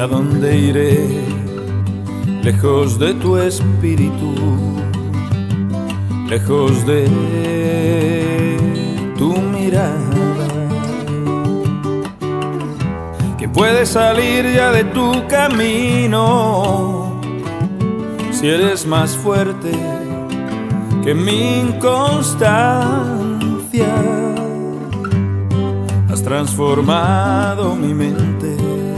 a dónde iré, lejos de tu espíritu, lejos de tu mirada? ¿Quién puede salir ya de tu camino si eres más fuerte que mi inconstancia? Has transformado mi mente,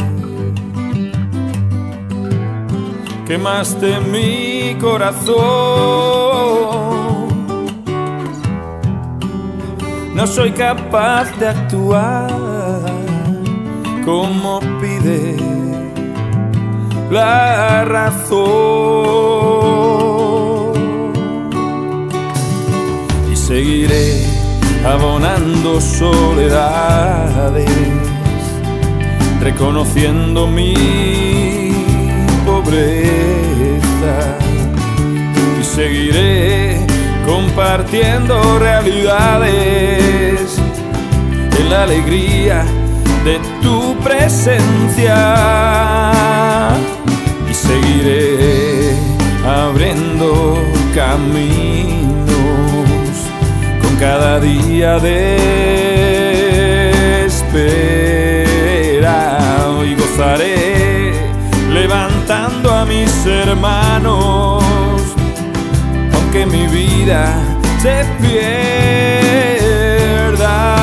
quemaste mi corazón. No soy capaz de actuar como pide la razón, y seguiré abonando soledades, reconociendo mi pobreza, y seguiré compartiendo realidades en la alegría de tu presencia, y seguiré abriendo caminos con cada día de espera, y gozaré levantando a mis hermanos, aunque mi vida se pierda.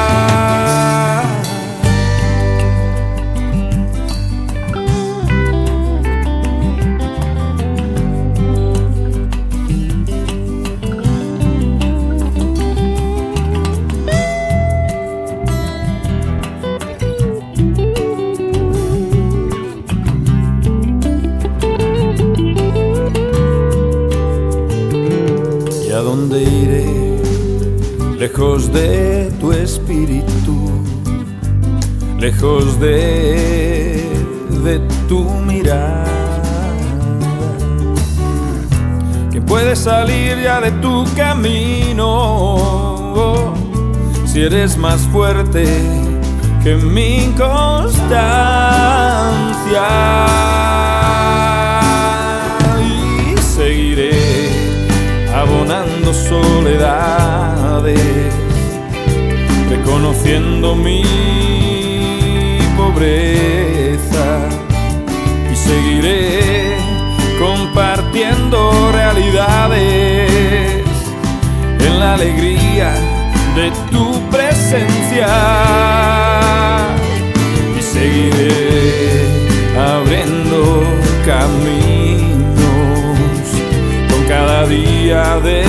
¿A dónde iré, lejos de tu espíritu, lejos de tu mirada? ¿Quién puede salir ya de tu camino si eres más fuerte que mi inconstancia? Y seguiré abonando soledades, reconociendo mi pobreza, y seguiré compartiendo realidades en la alegría de tu presencia, y seguiré abriendo caminos cada día de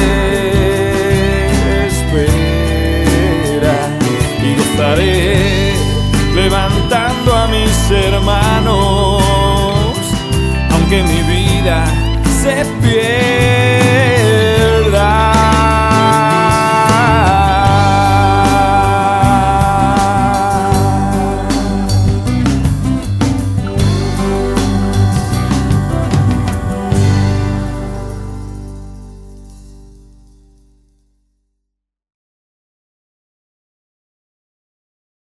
espera, y gozaré levantando a mis hermanos, aunque mi vida se pierda.